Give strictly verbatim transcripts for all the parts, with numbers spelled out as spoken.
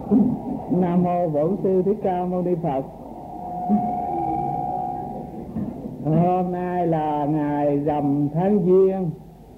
Nam mô Bổn Sư Thích Ca Mâu Ni Phật. Hôm nay là ngày rằm tháng Giêng,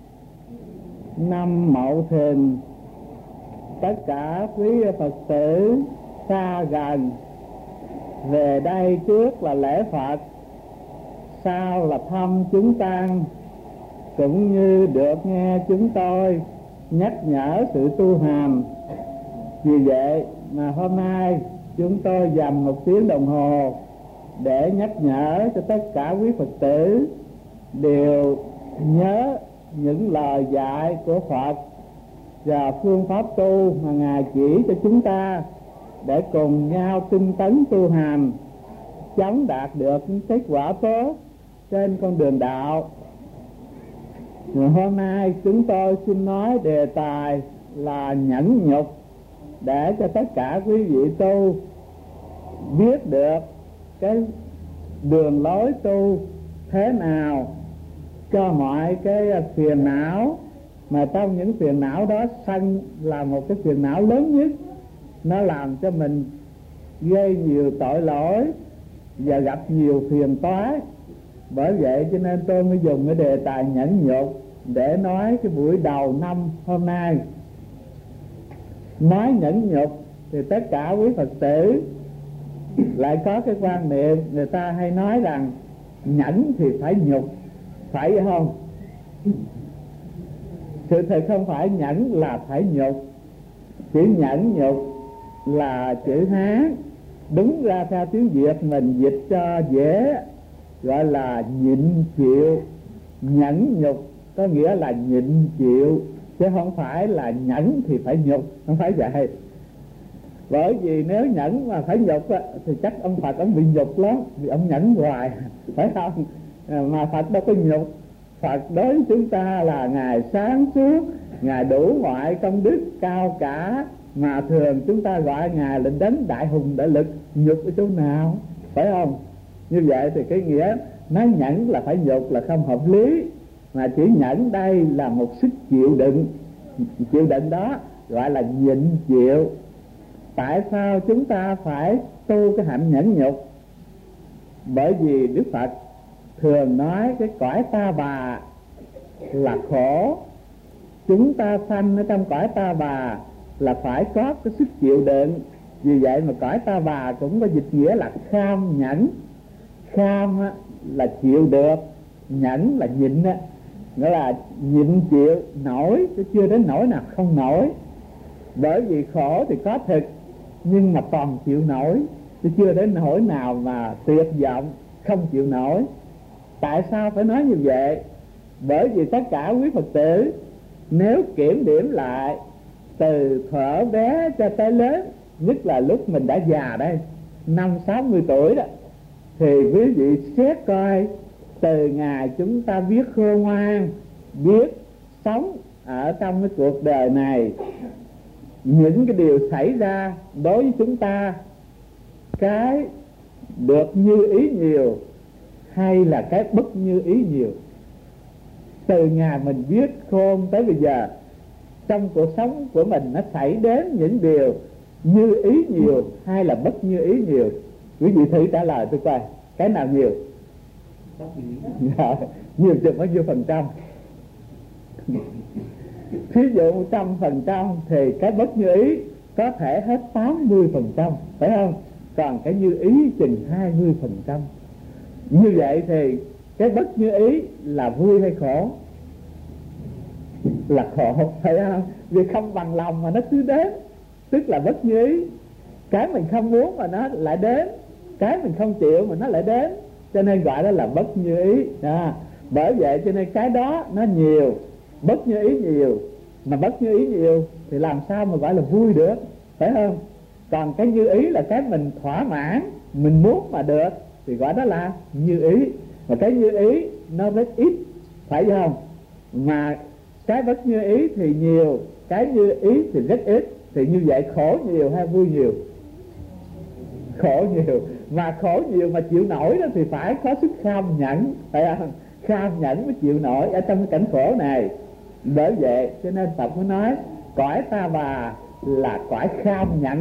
năm Mậu Thìn. Tất cả quý Phật tử xa gần về đây, trước là lễ Phật, sau là thăm chúng tăng, cũng như được nghe chúng tôi nhắc nhở sự tu hành. Vì vậy mà hôm nay chúng tôi dành một tiếng đồng hồ để nhắc nhở cho tất cả quý Phật tử đều nhớ những lời dạy của Phật và phương pháp tu mà Ngài chỉ cho chúng ta, để cùng nhau tinh tấn tu hành, chóng đạt được những kết quả tốt trên con đường đạo. Rồi hôm nay chúng tôi xin nói đề tài là nhẫn nhục, để cho tất cả quý vị tu biết được cái đường lối tu thế nào cho mọi cái phiền não, mà trong những phiền não đó sân là một cái phiền não lớn nhất. Nó làm cho mình gây nhiều tội lỗi và gặp nhiều phiền toái. Bởi vậy cho nên tôi mới dùng cái đề tài nhẫn nhục để nói cái buổi đầu năm hôm nay. Nói nhẫn nhục thì tất cả quý Phật tử lại có cái quan niệm, người ta hay nói rằng nhẫn thì phải nhục, phải không? Sự thật không phải nhẫn là phải nhục. Chữ nhẫn nhục là chữ Hán, đúng ra theo tiếng Việt mình dịch cho dễ gọi là nhịn chịu. Nhẫn nhục có nghĩa là nhịn chịu, chứ không phải là nhẫn thì phải nhục, không phải vậy. Bởi vì nếu nhẫn mà phải nhục á, thì chắc ông Phật ông bị nhục lắm, vì ông nhẫn hoài, phải không? Mà Phật đâu có nhục. Phật đối với chúng ta là Ngài sáng suốt, Ngài đủ mọi công đức cao cả, mà thường chúng ta gọi Ngài là đấng đại hùng đại lực. Nhục ở chỗ nào, phải không? Như vậy thì cái nghĩa nói nhẫn là phải nhục là không hợp lý, mà chữ nhẫn đây là một sức chịu đựng. Chịu đựng đó gọi là nhịn chịu. Tại sao chúng ta phải tu cái hạnh nhẫn nhục? Bởi vì Đức Phật thường nói cái cõi ta bà là khổ. Chúng ta sanh ở trong cõi ta bà là phải có cái sức chịu đựng. Vì vậy mà cõi ta bà cũng có dịch nghĩa là kham nhẫn. Kham là chịu được, nhẫn là nhịn á, nghĩa là nhịn chịu nổi, chứ chưa đến nỗi nào không nổi. Bởi vì khổ thì có thực, nhưng mà còn chịu nổi, chứ chưa đến nỗi nào mà tuyệt vọng không chịu nổi. Tại sao phải nói như vậy? Bởi vì tất cả quý Phật tử nếu kiểm điểm lại từ thuở bé cho tới lớn, nhất là lúc mình đã già đây, năm sáu mươi tuổi đó, thì quý vị xét coi từ ngày chúng ta biết khôn ngoan, biết sống ở trong cái cuộc đời này, những cái điều xảy ra đối với chúng ta, cái được như ý nhiều hay là cái bất như ý nhiều. Từ ngày mình biết khôn tới bây giờ, trong cuộc sống của mình nó xảy đến những điều như ý nhiều hay là bất như ý nhiều? Quý vị thử trả lời tôi coi, cái nào nhiều? Nhiều chừng bao nhiêu phần trăm? Thí dụ một trăm phần trăm thì cái bất như ý có thể hết tám mươi phần trăm, phải không? Còn cái như ý chừng hai mươi phần trăm. Như vậy thì cái bất như ý là vui hay khổ? Là khổ, phải không? Vì không bằng lòng mà nó cứ đến, tức là bất như ý. Cái mình không muốn mà nó lại đến, cái mình không chịu mà nó lại đến, cho nên gọi đó là bất như ý. À, bởi vậy cho nên cái đó nó nhiều, bất như ý nhiều. Mà bất như ý nhiều thì làm sao mà gọi là vui được, phải không? Còn cái như ý là cái mình thỏa mãn, mình muốn mà được, thì gọi đó là như ý. Mà cái như ý nó rất ít, phải không? Mà cái bất như ý thì nhiều, cái như ý thì rất ít. Thì như vậy khổ nhiều hay vui nhiều? Khổ nhiều. Mà khổ nhiều mà chịu nổi đó thì phải có sức kham nhẫn, phải không? Kham nhẫn mới chịu nổi ở trong cái cảnh khổ này. Bởi vậy cho nên Phật mới nói cõi ta bà là cõi kham nhẫn.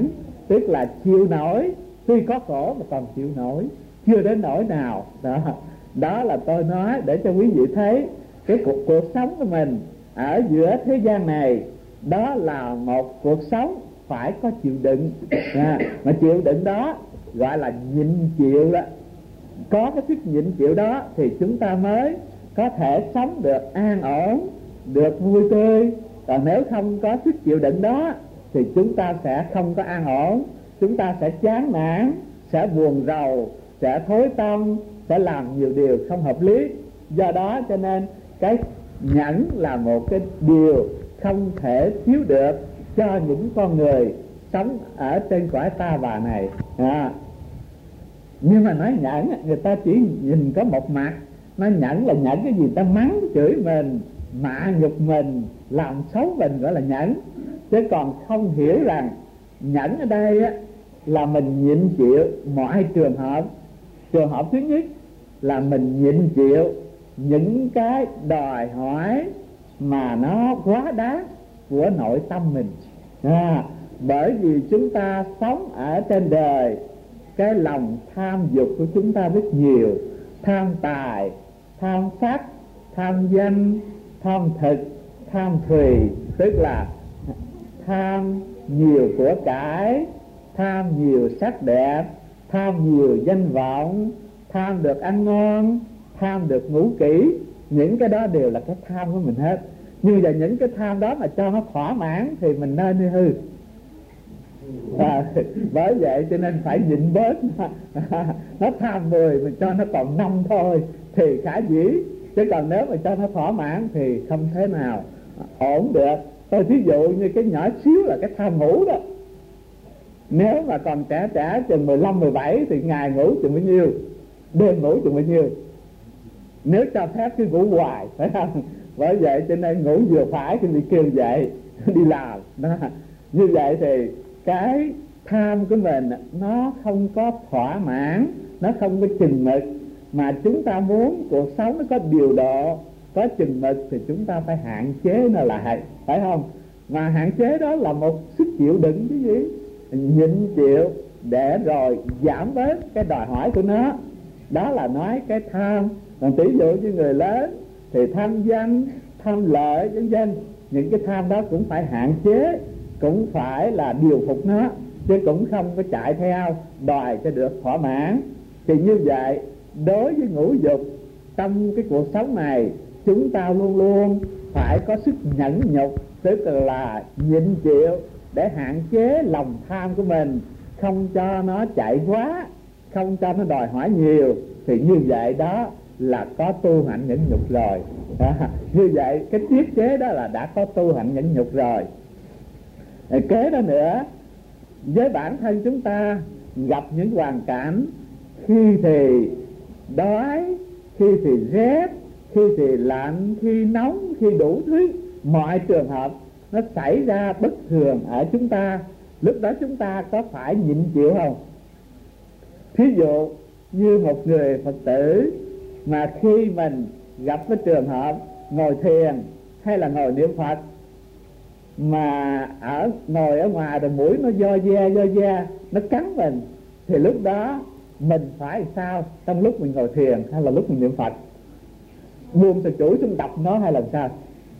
tức là chịu nổi, tuy có khổ mà còn chịu nổi, chưa đến nỗi nào đó. Đó là tôi nói để cho quý vị thấy cái cuộc, cuộc sống của mình ở giữa thế gian này, đó là một cuộc sống phải có chịu đựng, à, mà chịu đựng đó gọi là nhịn chịu đó. Có cái sức nhịn chịu đó thì chúng ta mới có thể sống được an ổn, được vui tươi. Còn nếu không có sức chịu đựng đó thì chúng ta sẽ không có an ổn, chúng ta sẽ chán nản, sẽ buồn rầu, sẽ thối tâm, sẽ làm nhiều điều không hợp lý. Do đó cho nên cái nhẫn là một cái điều không thể thiếu được cho những con người sống ở trên cõi ta bà này, à. Nhưng mà nói nhẫn, người ta chỉ nhìn có một mặt. Nói nhẫn là nhẫn cái gì? Ta mắng chửi mình, mạ nhục mình, làm xấu mình gọi là nhẫn. Chứ còn không hiểu rằng nhẫn ở đây á, là mình nhịn chịu mọi trường hợp. Trường hợp thứ nhất là mình nhịn chịu những cái đòi hỏi mà nó quá đáng của nội tâm mình, à, bởi vì chúng ta sống ở trên đời, cái lòng tham dục của chúng ta rất nhiều. Tham tài, tham sắc, tham danh, tham thực, tham thùy, tức là tham nhiều của cải, tham nhiều sắc đẹp, tham nhiều danh vọng, tham được ăn ngon, tham được ngủ kỹ. Những cái đó đều là cái tham của mình hết. Nhưng mà những cái tham đó mà cho nó thỏa mãn thì mình nên đi hư, à, bởi vậy cho nên phải nhịn bớt. Nó tham mười mình cho nó còn năm thôi thì khả dĩ, chứ còn nếu mà cho nó thỏa mãn thì không thế nào ổn được. Tôi thí dụ như cái nhỏ xíu là cái tham ngủ đó. Nếu mà còn trẻ trẻ chừng mười lăm mười bảy thì ngày ngủ chừng bao nhiêu, đêm ngủ chừng bao nhiêu. Nếu cho phép cứ ngủ hoài, phải không? Bởi vậy cho nên ngủ vừa phải thì bị kêu dậy đi làm đó. Như vậy thì cái tham của mình nó không có thỏa mãn, nó không có chừng mực. Mà chúng ta muốn cuộc sống nó có điều độ, có chừng mực thì chúng ta phải hạn chế nó lại, phải không? Mà hạn chế đó là một sức chịu đựng chứ gì, nhịn chịu để rồi giảm bớt cái đòi hỏi của nó. Đó là nói cái tham. Còn ví dụ như người lớn thì tham danh, tham lợi vân vân, những cái tham đó cũng phải hạn chế, cũng phải là điều phục nó, chứ cũng không có chạy theo đòi cho được thỏa mãn. Thì như vậy đối với ngũ dục trong cái cuộc sống này, chúng ta luôn luôn phải có sức nhẫn nhục, tức là nhịn chịu để hạn chế lòng tham của mình, không cho nó chạy quá, không cho nó đòi hỏi nhiều. Thì như vậy đó là có tu hạnh nhẫn nhục rồi, à, như vậy cái tiết chế đó là đã có tu hạnh nhẫn nhục rồi. Rồi kế đó nữa, với bản thân chúng ta gặp những hoàn cảnh, khi thì đói, khi thì rét, khi thì lạnh, khi nóng, khi đủ thứ, mọi trường hợp nó xảy ra bất thường ở chúng ta. Lúc đó chúng ta có phải nhịn chịu không? Thí dụ như một người Phật tử mà khi mình gặp cái trường hợp ngồi thiền hay là ngồi niệm Phật, mà ở ngồi ở ngoài rồi mũi nó do da do da nó cắn mình, thì lúc đó mình phải sao? Trong lúc mình ngồi thiền hay là lúc mình niệm Phật, buông từ chuỗi xuống đập nó hay làm sao?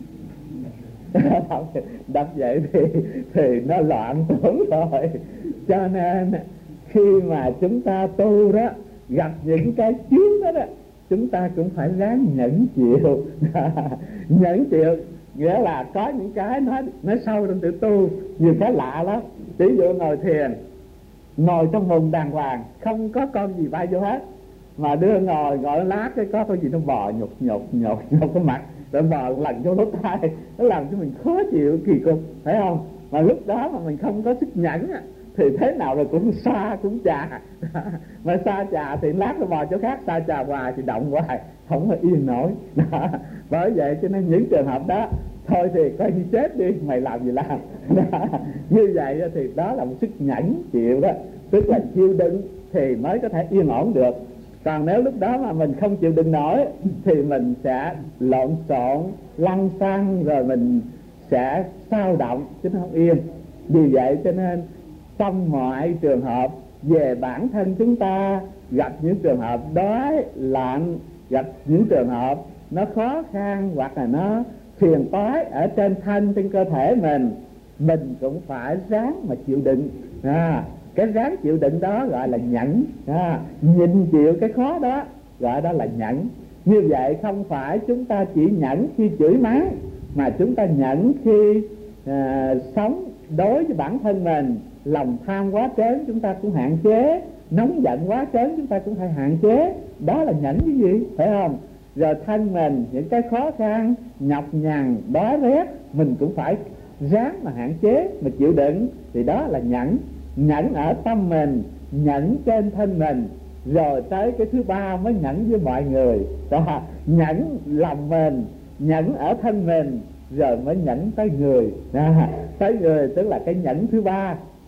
Đập vậy thì thì nó loạn tưởng rồi. Cho nên khi mà chúng ta tu đó, gặp những cái chướng đó, đó chúng ta cũng phải ráng nhẫn chịu. Nhẫn chịu nghĩa là có những cái nói nói sâu trong tự tu, nhiều cái lạ lắm. Ví dụ ngồi thiền, ngồi trong vùng đàng hoàng, không có con gì bay vô hết, mà đưa ngồi ngồi lát cái có con gì nó bò nhục nhục nhục nhục cái mặt, rồi bò lần vô lỗ tai, nó làm cho mình khó chịu kỳ cục, phải không? Mà lúc đó mà mình không có sức nhẫn thì thế nào rồi cũng xa cũng chà. Mà xa chà thì lát nó bò chỗ khác, xa chà hoài thì động hoài, không có yên nổi. Đó. Bởi vậy cho nên những trường hợp đó thôi thì coi như chết đi, mày làm gì làm. Đó. Như vậy thì đó là một sức nhẫn chịu đó, tức là chịu đựng thì mới có thể yên ổn được. Còn nếu lúc đó mà mình không chịu đựng nổi thì mình sẽ lộn xộn, lăn xăng, rồi mình sẽ xao động chứ nó không yên. Vì vậy cho nên trong mọi trường hợp. Về bản thân chúng ta gặp những trường hợp đói lạnh, gặp những trường hợp nó khó khăn hoặc là nó phiền toái ở trên thân, trên cơ thể mình, mình cũng phải ráng mà chịu đựng. à, Cái ráng chịu đựng đó gọi là nhẫn. à, Nhịn chịu cái khó đó gọi đó là nhẫn. Như vậy không phải chúng ta chỉ nhẫn khi chửi mắng, mà chúng ta nhẫn khi à, sống đối với bản thân mình. Lòng tham quá trớn chúng ta cũng hạn chế, nóng giận quá trớn chúng ta cũng phải hạn chế. Đó là nhẫn cái gì, phải không? Rồi thân mình những cái khó khăn nhọc nhằn đói rét mình cũng phải ráng mà hạn chế, mà chịu đựng. Thì đó là nhẫn. Nhẫn ở tâm mình, nhẫn trên thân mình, rồi tới cái thứ ba mới nhẫn với mọi người. Đó, nhẫn lòng mình, nhẫn ở thân mình, rồi mới nhẫn tới người. Đó, tới người tức là cái nhẫn thứ ba.